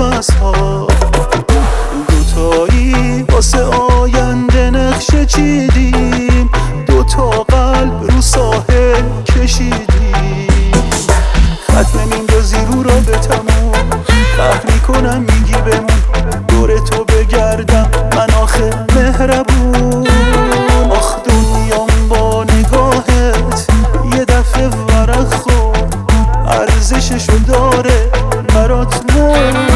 کاغذها، دوتایی واسه آینده نقشه چیدیم، دوتا قلب رو ساحل کشیدیم. خط نمیندازی رو رابطمون، قهر میکنم میگی بمون، دور تو بگردم من آخه مهربون. آخ دنیام با نگاهت یه دفعه ورق خورد، ارزششو داره برات مرد.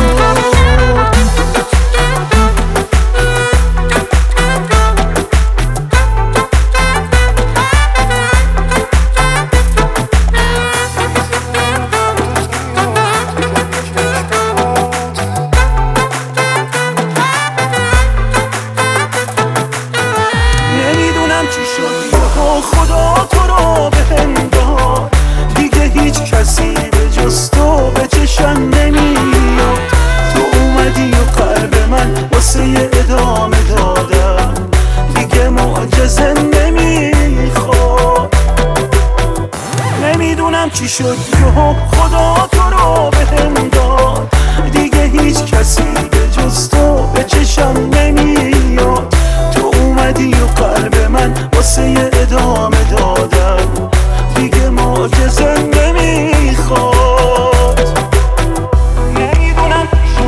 خدا تو رو بهم داد، دیگه هیچ کسی به جز تو به چشم نمیاد. تو اومدی و قلب من واسه ادامه دادم، دیگه معجزه نمیخواد. نمیدونم چی شد یهو خدا تو رو بهم داد، دیگه هیچ کسی به جز تو به چشم نمیاد. تو اومدی و قلب من واسه ادامه دادم، دیگه معجزه نمیخواد. نمیدونم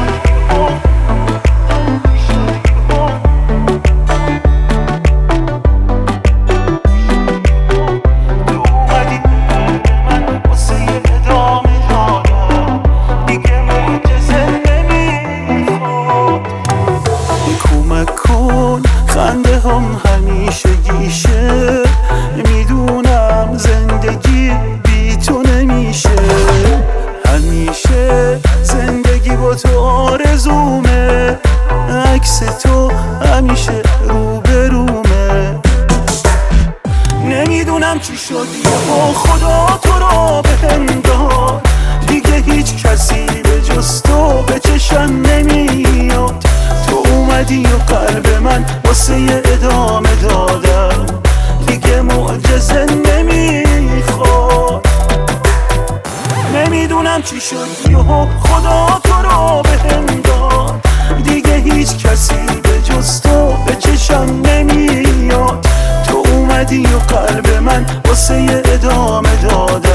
تو اومدی قلب من واسه ادامه دادم، دیگه معجزه نمیخواد. کمک کن خنده هم همیشه گیشه، میدونم زندگی بی تو نمیشه. همیشه زندگی با تو آرزومه، عکس تو همیشه روبرومه. نمیدونم چی شد یهو خدا تو رو بهم داد، دیگه هیچ کسی به جز تو به چشم نمیاد. تو اومدی و قلب من واسه ادامه دادم، دیگه معجزه نمیخواد. نمیدونم چی شد یهو خدا تو رو بهم داد، دیگه هیچ کسی به جز تو به چشم نمیاد. تو اومدی و قلب من واسه ادامه دادم،